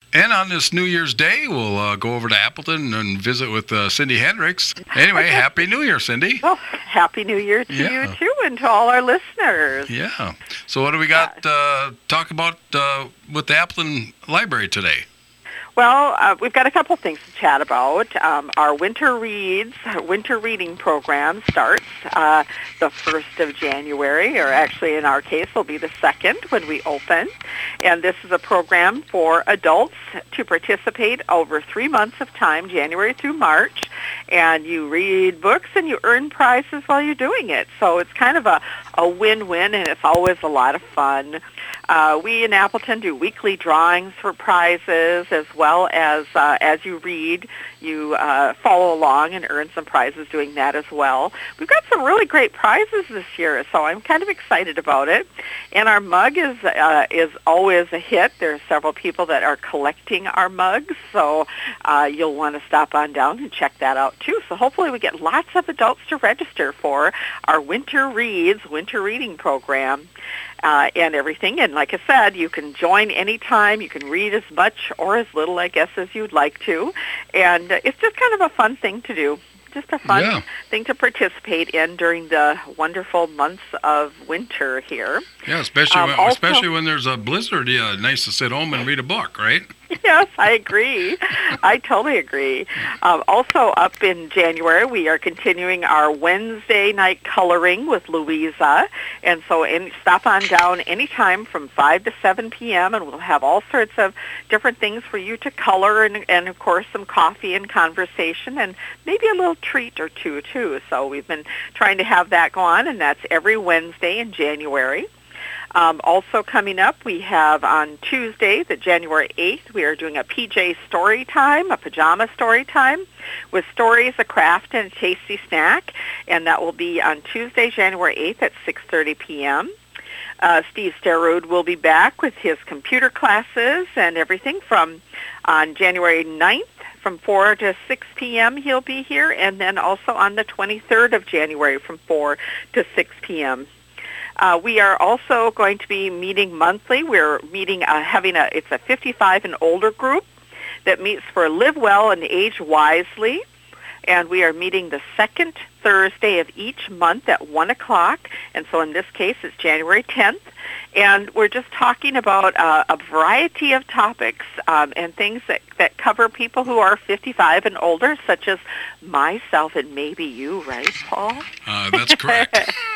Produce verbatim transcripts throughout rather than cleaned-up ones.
And on this New Year's Day, we'll uh, go over to Appleton and visit with uh, Cindy Hendricks. Anyway, Happy New Year, Cindy. Well, Happy New Year to Yeah. you, too, and to all our listeners. Yeah. So what do we got uh, talk about uh, with the Appleton Library today? Well, uh, we've got a couple things to chat about. Um, our Winter Reads, our winter reading program starts uh, the first of January, or actually in our case will be the second when we open. And this is a program for adults to participate over three months of time, January through March. And you read books and you earn prizes while you're doing it. So it's kind of a, a win-win, and it's always a lot of fun. Uh, we in Appleton do weekly drawings for prizes, as well as uh, as you read, you uh, follow along and earn some prizes doing that as well. We've got some really great prizes this year, so I'm kind of excited about it. And our mug is uh, is always a hit. There are several people that are collecting our mugs, so uh, you'll want to stop on down and check that out too. So hopefully we get lots of adults to register for our Winter Reads, winter reading program. Uh, and everything. And like I said, you can join anytime. You can read as much or as little, I guess, as you'd like to. And uh, it's just kind of a fun thing to do. Just a fun Yeah. thing to participate in during the wonderful months of winter here. Yeah, especially Um, when, also- especially when there's a blizzard. Yeah, nice to sit home and read a book, right? Yes, I agree. I totally agree. Um, also, up in January, we are continuing our Wednesday night coloring with Louisa. And so in, stop on down anytime from five to seven p.m., and we'll have all sorts of different things for you to color, and, and of course, some coffee and conversation, and maybe a little treat or two, too. So we've been trying to have that go on, and that's every Wednesday in January. Um, also coming up, we have on Tuesday, the January eighth, we are doing a P J story time, a pajama story time, with stories, a craft, and a tasty snack. And that will be on Tuesday, January eighth at six thirty p.m. Uh, Steve Sterud will be back with his computer classes and everything from on January ninth. From four to six p.m. he'll be here, and then also on the twenty-third of January from four to six p.m. Uh, we are also going to be meeting monthly. We're meeting, uh, having a, it's a fifty-five and older group that meets for Live Well and Age Wisely. And we are meeting the second Thursday of each month at one o'clock. And so in this case, it's January tenth. And we're just talking about uh, a variety of topics um, and things that, that cover people who are fifty-five and older, such as myself and maybe you, right, Paul? Uh, that's correct.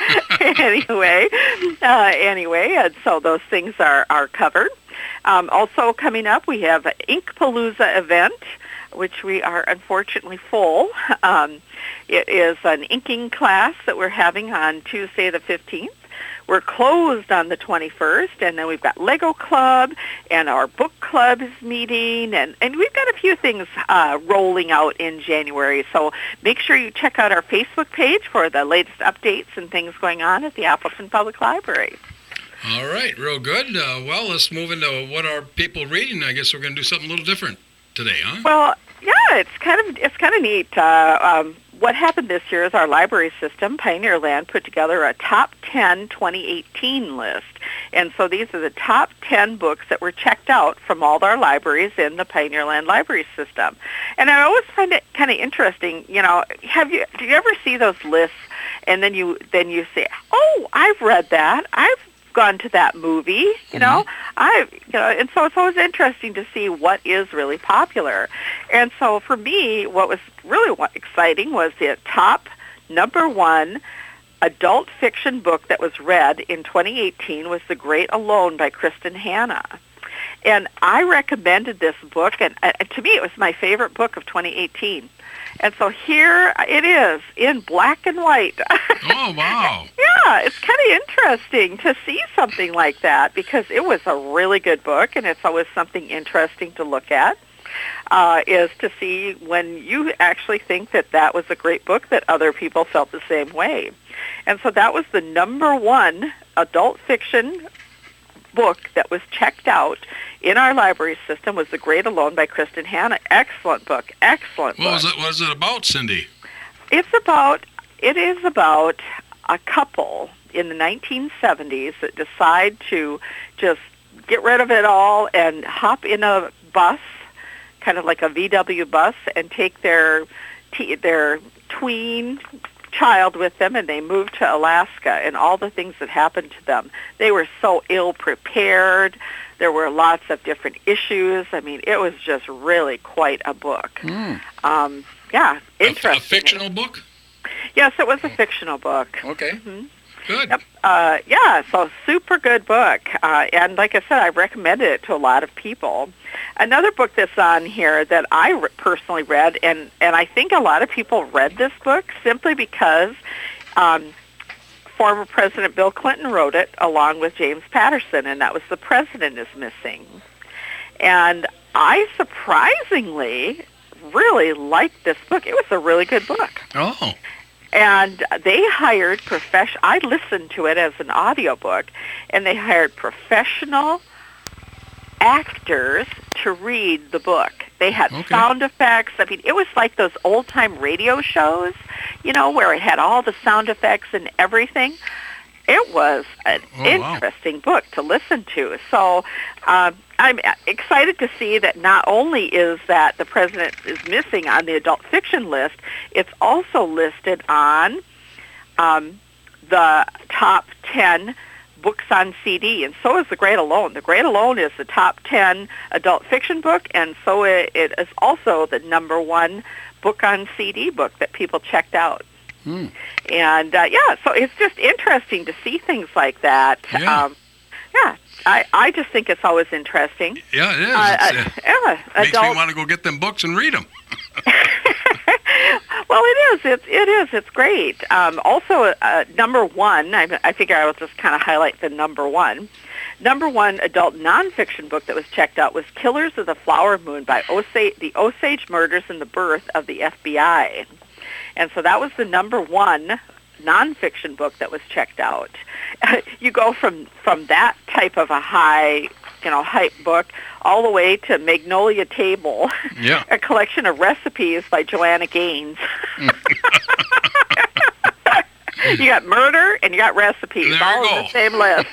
anyway, uh, anyway, and so those things are, are covered. Um, also coming up, we have an Inkpalooza event, which we are unfortunately full. Um, it is an inking class that we're having on Tuesday the fifteenth. We're closed on the twenty-first, and then we've got Lego Club, and our book club is meeting, and, and we've got a few things uh, rolling out in January. So make sure you check out our Facebook page for the latest updates and things going on at the Appleton Public Library. All right, real good. Uh, well, let's move into what are people reading. I guess we're going to do something a little different today, huh? Well, yeah, it's kind of it's kind of neat. Uh, um, what happened this year is our library system, Pioneerland, put together a top ten twenty eighteen list. And so these are the top ten books that were checked out from all of our libraries in the Pioneerland library system. And I always find it kind of interesting, you know, have you do you ever see those lists and then you then you say, "Oh, I've read that. I've gone to that movie," you know, mm-hmm. I, you know, and so it's always interesting to see what is really popular. And so for me, what was really exciting was the top number one adult fiction book that was read in twenty eighteen was The Great Alone by Kristen Hanna. And I recommended this book, and, and to me it was my favorite book of twenty eighteen. And so here it is in black and white. Oh, wow. Yeah, it's kind of interesting to see something like that because it was a really good book, and it's always something interesting to look at, uh, is to see when you actually think that that was a great book that other people felt the same way. And so that was the number one adult fiction book that was checked out in our library system was The Great Alone by Kristen Hanna. Excellent book, excellent book. What was it, what was it about, Cindy? It's about, it is about a couple in the nineteen seventies that decide to just get rid of it all and hop in a bus, kind of like a V W bus, and take their t- their tween child with them, and they moved to Alaska, and all the things that happened to them. They were so ill-prepared. There were lots of different issues. I mean, it was just really quite a book. Mm. Um, yeah, interesting. A, a fictional book? Yes, it was a fictional book. Okay. Mm-hmm. Good. Yep. Uh, yeah, so super good book. Uh, and like I said, I recommended it to a lot of people. Another book that's on here that I re- personally read, and, and I think a lot of people read this book simply because um, former President Bill Clinton wrote it along with James Patterson, and that was The President is Missing. And I surprisingly really liked this book. It was a really good book. Oh. And they hired professional, I listened to it as an audiobook, and they hired professional actors to read the book. They had Okay. sound effects. I mean, it was like those old-time radio shows, you know, where it had all the sound effects and everything. It was an Oh, wow. interesting book to listen to. So um, I'm excited to see that not only is that The President is Missing on the adult fiction list, it's also listed on um, the top ten books on C D, and so is The Great Alone. The Great Alone is the top ten adult fiction book, and so it, it is also the number one book on C D book that people checked out. Hmm. And, uh, yeah, so it's just interesting to see things like that. Yeah. Um, yeah, I, I just think it's always interesting. Yeah, it is. Uh, It's, uh, uh, yeah, makes adult, me want to go get them books and read them. well, it is. It's, it is. It's great. Um, also, uh, number one, I, I figure I will just kind of highlight the number one. Number one adult nonfiction book that was checked out was Killers of the Flower Moon by Osage, the Osage Murders and the Birth of the F B I. And so that was the number one nonfiction book that was checked out. You go from, from that type of a high, you know, hype book all the way to Magnolia Table, Yeah. a collection of recipes by Joanna Gaines. You got murder and you got recipes, There all you on go. the same list.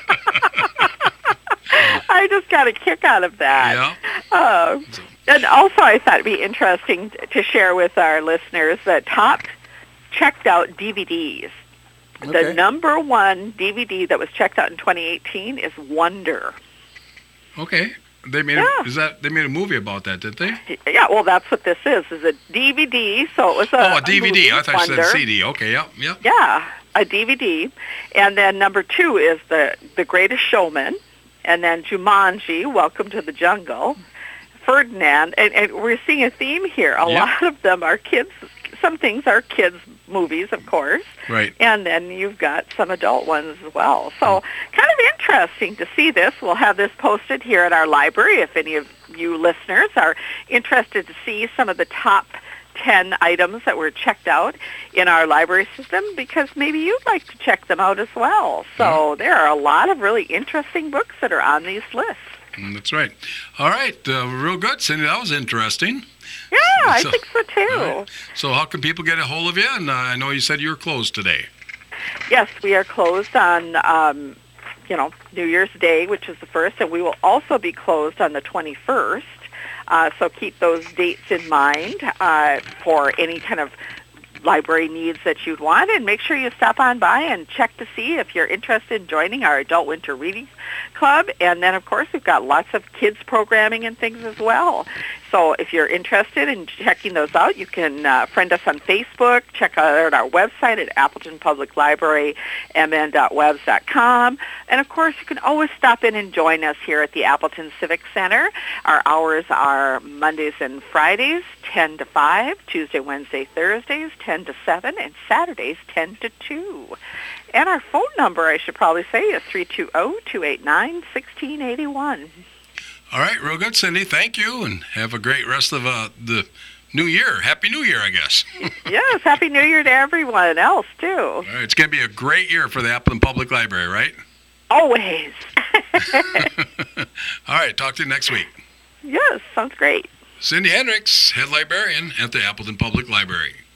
I just got a kick out of that. Yeah. Uh, and also I thought it'd be interesting to share with our listeners the top checked out D V Ds. Okay. The number one D V D that was checked out in twenty eighteen is Wonder. Okay. They made Yeah. a, is that they made a movie about that, did they? Yeah, well, that's what this is, is a D V D. So it was a, oh, a D V D. movie, I thought you Wonder. said C D. Okay, yep, yep. Yeah, a D V D. And then number two is the, the Greatest Showman. And then Jumanji, Welcome to the Jungle. Ferdinand, and, and we're seeing a theme here. A Yep. lot of them are kids. Some things are kids' movies, of course. Right. And then you've got some adult ones as well. So kind of interesting to see this. We'll have this posted here at our library if any of you listeners are interested to see some of the top ten items that were checked out in our library system, because maybe you'd like to check them out as well. So there are a lot of really interesting books that are on these lists. Mm, That's right. All right. Uh, real good, Cindy. That was interesting. Yeah, I So- think so too. All right. So how can people get a hold of you? And uh, I know you said you were closed today. Yes, we are closed on, um, you know, New Year's Day, which is the first, and we will also be closed on the twenty-first. Uh, so keep those dates in mind uh, for any kind of library needs that you'd want, and make sure you stop on by and check to see if you're interested in joining our Adult Winter Reading Club. And then, of course, we've got lots of kids programming and things as well. So if you're interested in checking those out, you can uh, friend us on Facebook, check out our website at Appleton Public Library, m n dot webs dot com. And, of course, you can always stop in and join us here at the Appleton Civic Center. Our hours are Mondays and Fridays, ten to five, Tuesday, Wednesday, Thursdays, ten to seven, and Saturdays, ten to two. And our phone number, I should probably say, is three two zero, two eight nine, one six eight one. All right. Real good, Cindy. Thank you, and have a great rest of uh, the new year. Happy New Year, I guess. Yes, Happy New Year to everyone else, too. All right. It's going to be a great year for the Appleton Public Library, right? Always. All right. Talk to you next week. Yes, sounds great. Cindy Hendricks, head librarian at the Appleton Public Library.